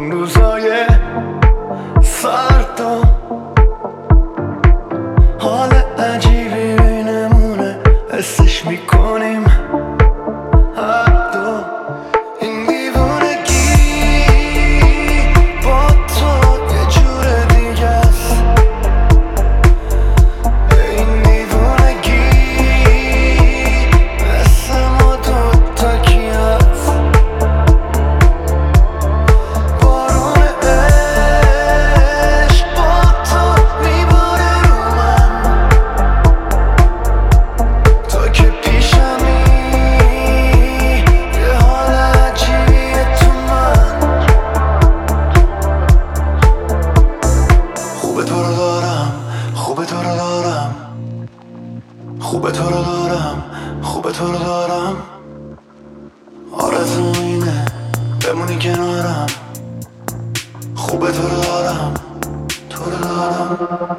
این روزای سرد و حال عجیبی بینمونه حسش میکنیم هر دو. این دیوونگی با تو یه جور دیگه است. این دیوونگی مثل ما دوتا کی هست. بارون عشق با تو میباره رو من، تو که پیشمی یه حال عجیبیه تو من. خوبه تو رو دارم، خوبه تو رو دارم، خوبه تو رو دارم، خوبه تو رو دارم. آرزوم اینه بمونی کنارم. خوبه تو رو دارم، تو رو دارم.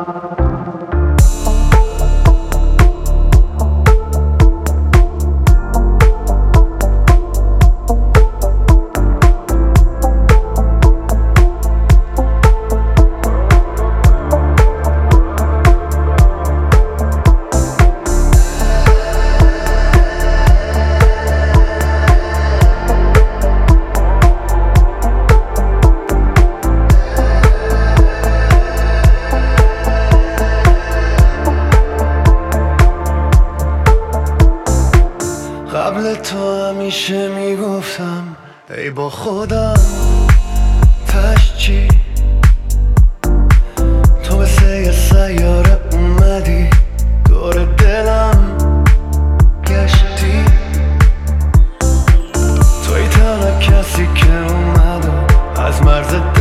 قبل تو همیشه میگفتم ای با خودم تش چی، تو مثل یه سیاره اومدی دور دلم گشتی. توی تنها کسی که اومد و از مرز